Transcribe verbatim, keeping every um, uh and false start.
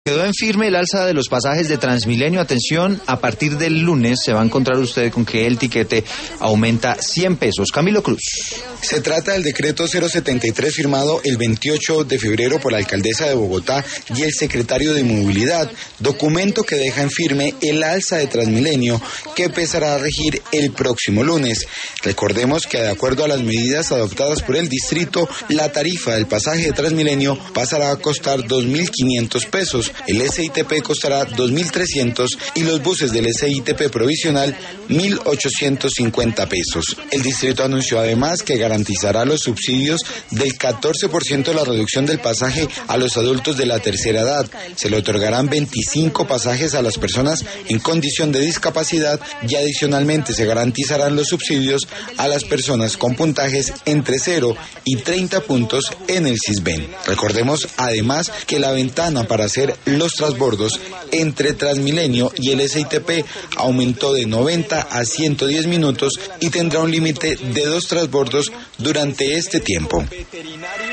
Quedó en firme el alza de los pasajes de Transmilenio. Atención, a partir del lunes se va a encontrar usted con que el tiquete aumenta cien pesos. Camilo Cruz. Se trata del decreto cero setenta y tres firmado el veintiocho de febrero por la alcaldesa de Bogotá y el secretario de Movilidad, documento que deja en firme el alza de Transmilenio que empezará a regir el próximo lunes. Recordemos que de acuerdo a las medidas adoptadas por el distrito, la tarifa del pasaje de Transmilenio pasará a costar dos mil quinientos pesos, el S I T P costará dos mil trescientos y los buses del S I T P provisional mil ochocientos cincuenta pesos. El distrito anunció además que garantizará los subsidios del catorce por ciento de la reducción del pasaje a los adultos de la tercera edad. Se le otorgarán veinticinco pasajes a las personas en condición de discapacidad y adicionalmente se garantizarán los subsidios a las personas con puntajes entre cero y treinta puntos en el Sisbén. Recordemos además que la ventana para hacer los transbordos entre Transmilenio y el S I T P aumentó de noventa a ciento diez minutos y tendrá un límite de dos transbordos durante este tiempo.